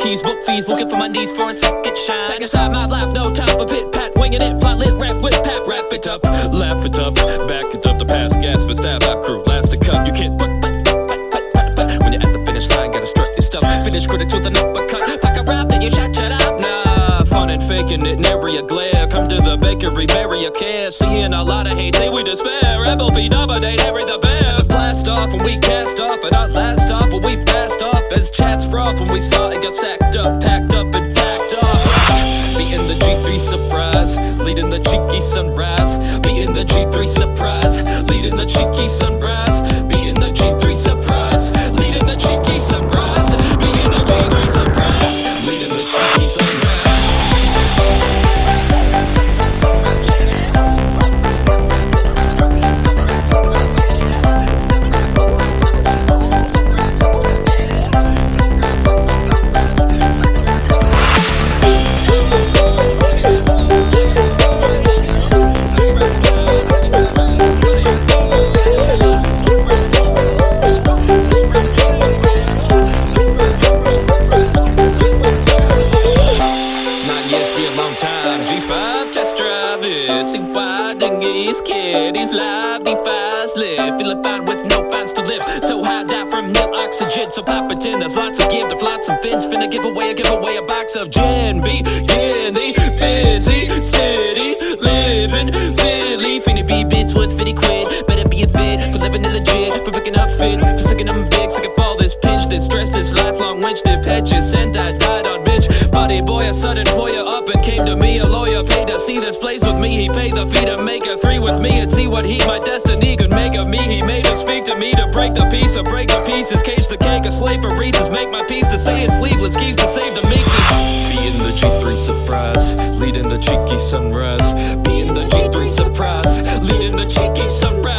keys, book fees, looking for my needs for a second shine. Back inside my life, no time for pit pat, winging it, fly lit, rap with pap, wrap it up, laugh it up, back it up, the past gas, but stab out crew, last to cut, you can't when you're at the finish line, gotta strut your stuff, finish critics with an uppercut, like a rap, then you shut up, nah, fun and faking it, nary a glare, come to the bakery, bury your care, seeing a lot of hate, say we despair, rebel be dominate, every the bear, blast off when we cast off, and not last off when we passed off, as chats froth when we saw it got sacked up, packed up and packed off, beating the G3 surprise, leading the cheeky sunrise, beating the G3 surprise, leading the cheeky sunrise, beating the G3 surprise, leading the cheeky sunrise, beating the G3 surprise, leading the cheeky sunrise. G5 test drive it, see why dinghies, kiddies, live, D5s live, feeling fine with no fines to live, so high down from nil oxygen, so pop it in, there's lots to give, the flots and fins, finna give away a box of gin, beginning, busy, city, living, Philly, finna be bits with 50 quid, better be a fit, for living illegit, for picking up fits, for sicking them big, sick of all this pinch, this stress, this lifelong winch, that pitches, and I died on bitch, buddy boy, a sudden for you up and came to me, a lawyer paid to see this place with me, he paid the fee to make a 3 with me, and see what my destiny could make of me, he made him speak to me to break the peace, or break the pieces, cage the cake, a slave for reasons, make my peace to stay in sleeveless keys to save the meekness, being the G3 surprise, leading the cheeky sunrise, being the G3 surprise, leading the cheeky sunrise.